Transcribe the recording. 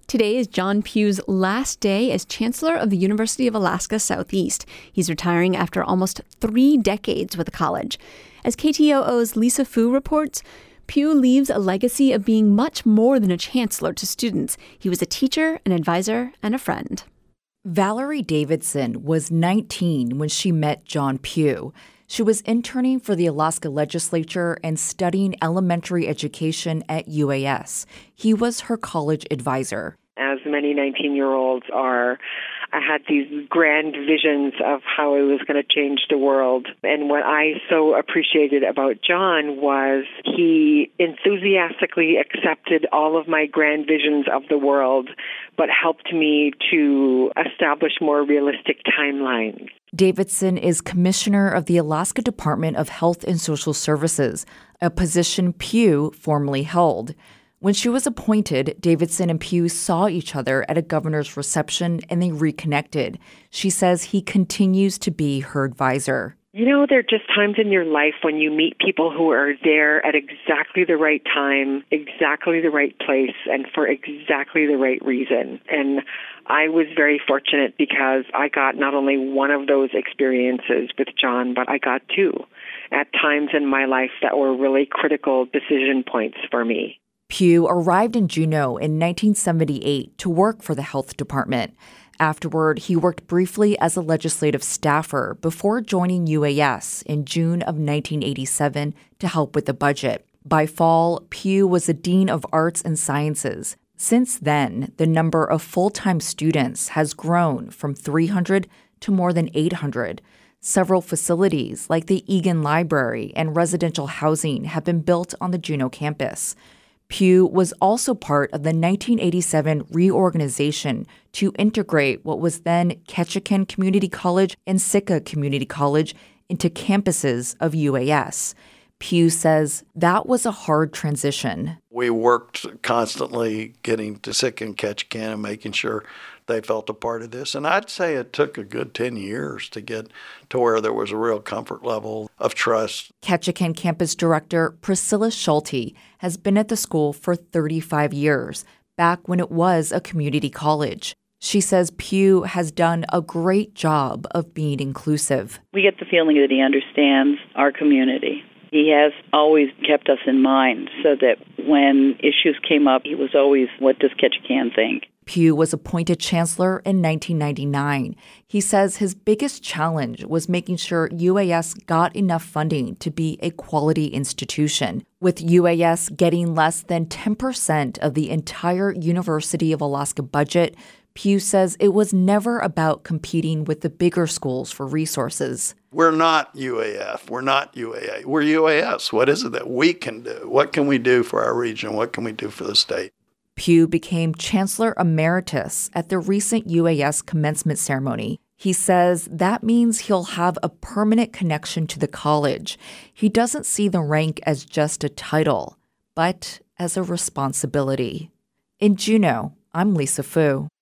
Today is John Pugh's last day as Chancellor of the University of Alaska Southeast. He's retiring after almost 3 decades with the college. As KTOO's Lisa Fu reports, Pugh leaves a legacy of being much more than a chancellor to students. He was a teacher, an advisor, and a friend. Valerie Davidson was 19 when she met John Pugh. She was interning for the Alaska legislature and studying elementary education at UAS. He was her college advisor. As many 19-year-olds are, I had these grand visions of how I was going to change the world. And what I so appreciated about John was he enthusiastically accepted all of my grand visions of the world, but helped me to establish more realistic timelines. Davidson is commissioner of the Alaska Department of Health and Social Services, a position Pugh formerly held. When she was appointed, Davidson and Pugh saw each other at a governor's reception and they reconnected. She says he continues to be her advisor. You know, there are just times in your life when you meet people who are there at exactly the right time, exactly the right place, and for exactly the right reason. And I was very fortunate because I got not only one of those experiences with John, but I got 2 at times in my life that were really critical decision points for me. Pugh arrived in Juneau in 1978 to work for the health department. Afterward, he worked briefly as a legislative staffer before joining UAS in June of 1987 to help with the budget. By fall, Pugh was the Dean of Arts and Sciences. Since then, the number of full-time students has grown from 300 to more than 800. Several facilities, like the Egan Library and residential housing, have been built on the Juneau campus. Pugh was also part of the 1987 reorganization to integrate what was then Ketchikan Community College and Sitka Community College into campuses of UAS. Pugh says that was a hard transition. We worked constantly getting to Sitka and Ketchikan and making sure they felt a part of this. And I'd say it took a good 10 years to get to where there was a real comfort level of trust. Ketchikan campus director Priscilla Schulte has been at the school for 35 years, back when it was a community college. She says Pugh has done a great job of being inclusive. We get the feeling that he understands our community. He has always kept us in mind so that when issues came up, he was always, what does Ketchikan think? Pugh was appointed chancellor in 1999. He says his biggest challenge was making sure UAS got enough funding to be a quality institution. With UAS getting less than 10% of the entire University of Alaska budget, Pugh says it was never about competing with the bigger schools for resources. We're not UAF. We're not UAA. We're UAS. What is it that we can do? What can we do for our region? What can we do for the state? Pugh became Chancellor Emeritus at the recent UAS commencement ceremony. He says that means he'll have a permanent connection to the college. He doesn't see the rank as just a title, but as a responsibility. In Juneau, I'm Lisa Fu.